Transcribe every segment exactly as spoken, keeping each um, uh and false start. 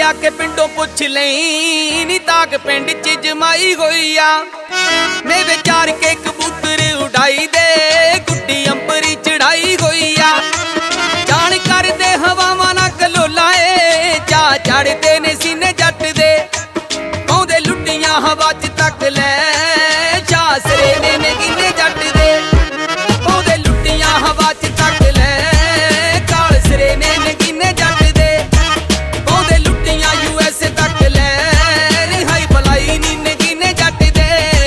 आके पिंडों पुछ लई नी ताक पिंड च जमाई होई आ। मेरे चार के कबूतर उड़ाई दे गुड्डी अंबरी चढ़ाई होई आ। जान कर दे हवावां ना कलोलाए चा चढ़दे ने सीने जट दे पौंदे लुट्टियां हवा च तक लै चा सरेने ने गिने जट दे पौंदे लुट्टियां हवा च तक लै काल सरेने ने गिने जट दे पौंदे लुट्टियां यूएस तक लै रिहाई भलाई नी ने गिने जट दे।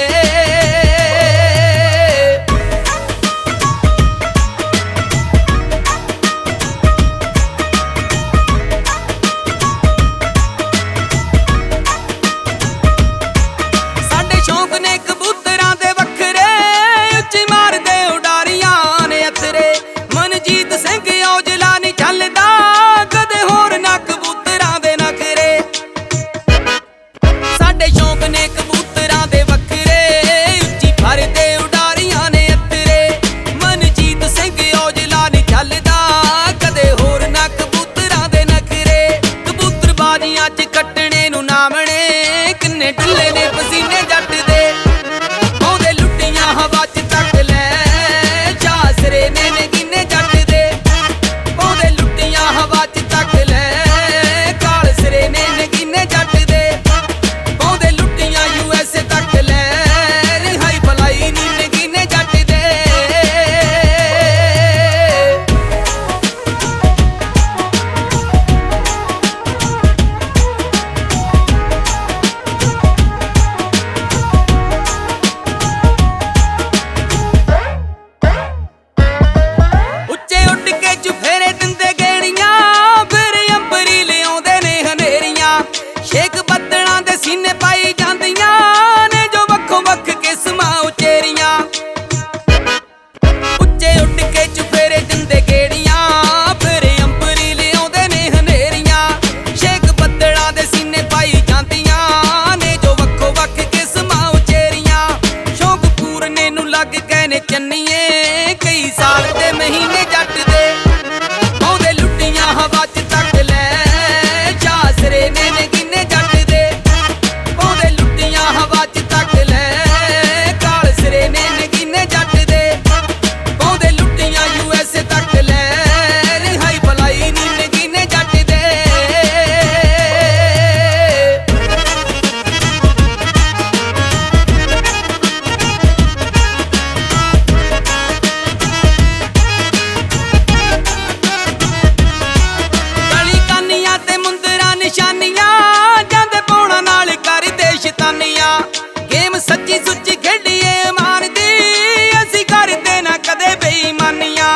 साडे शौक ने कबूतरां दे वखरे उच्ची मारदे उडारियां ने अथरे मनजीत सिंह औजला नी झलदा कदे होर ना कबूतरां दे नखरे। साडे शौक ने कबूतरां दे वखरे उच्ची भरदे उडारियां ने अथरे मनजीत सिंह औजला नी झलदा कदे होर ना कबूतरां दे नखरे। कबूतर बाजियां च कट्टणे नू नामणे किन्ने ढुल्ले ने पसीने जट दे पौंदे लुट्टियां हवा च तक लै चा सरेने ने गिने जट दे पौंदे लुट्टियां हवा च तक लै काल सरेने ने गिने जट दे पौंदे लुट्टियां यूएस तक लै रिहाई भलाई नी ने गिने जट दे। ਉੱਚੇ ਉੱਡ ਕੇ ਚੁਫੇਰੇ ਦਿੰਦੇ ਗੇੜੀਆਂ ਫਿਰ ਅੰਬਰੀ ਲਿਆਉਂਦੇ ਨੇ ਹਨੇਰੀਆਂ ਛੇਕ ਬੱਦਲਾਂ ਦੇ ਸੀਨੇ ਪਾਈ ਜਾਂਦੀਆਂ ਨੇ ਜੋ ਵੱਖੋ ਵੱਖ ਕਿਸਮਾਂ ਉਚੇਰੀਆਂ। ਉੱਚੇ ਉੱਡ ਕੇ ਚੁਫੇਰੇ ਦਿੰਦੇ ਗੇੜੀਆਂ ਫਿਰ ਅੰਬਰੀ ਲਿਆਉਂਦੇ ਨੇ ਹਨੇਰੀਆਂ ਛੇਕ ਬੱਦਲਾਂ ਦੇ ਸੀਨੇ ਪਾਈ ਜਾਂਦੀਆਂ ਨੇ ਜੋ ਵੱਖੋ ਵੱਖ ਕਿਸਮਾਂ ਉਚੇਰੀਆਂ। ਸ਼ੌਕ ਪੂਰਨੇ ਨੂੰ ਲੱਗ ਗਏ ਨੇ ਚੰਨੀਏ ਕਈ ਸਾਲ ਤੇ ਮਹੀਨੇ ਜੱਟ ਦੇ ਪੌਂਦੇ ਲੁੱਟੀਆਂ ਹਵਾ ਚ ਤੱਕ ਲੈ ਚਾ ਸਰੇਨੇ ਨੇ ਗਿਨੇ ਜੱਟ ਦੇ ਪੌਂਦੇ ਲੁੱਟੀਆਂ ਹਵਾ ਚ ਤੱਕ ਲੈ ਕਾਲ ਸਰੇਨੇ ਨੇ ਗਿਨੇ ਜੱਟ ਦੇ ਪੌਂਦੇ ਲੁੱਟੀਆਂ ਯੂਐਸ ਤੱਕ ਲੈ ਰਿਹਾਈ ਭਲਾਈ ਨੀ ਨੇ ਗਿਨੇ ਜੱਟ ਦੇ। ਗਲੀ ਕਾਨੀਆਂ ਤੇ ਮੁੰਦਰਾਂ ਨਿਸ਼ਾਨੀਆਂ ਜਾਂਦੇ ਪੌਣਾ ਨਾਲ ਕਰਦੇ ਸ਼ੈਤਾਨੀਆਂ ਗੇਮ ਸੱਚੀ ਸੁੱਚੀ ਖੇਡੀਏ ਮਾਨ ਦੀ ਅਸੀਂ ਕਰਦੇ ਨਾ ਕਦੇ ਬੇਈਮਾਨੀਆਂ।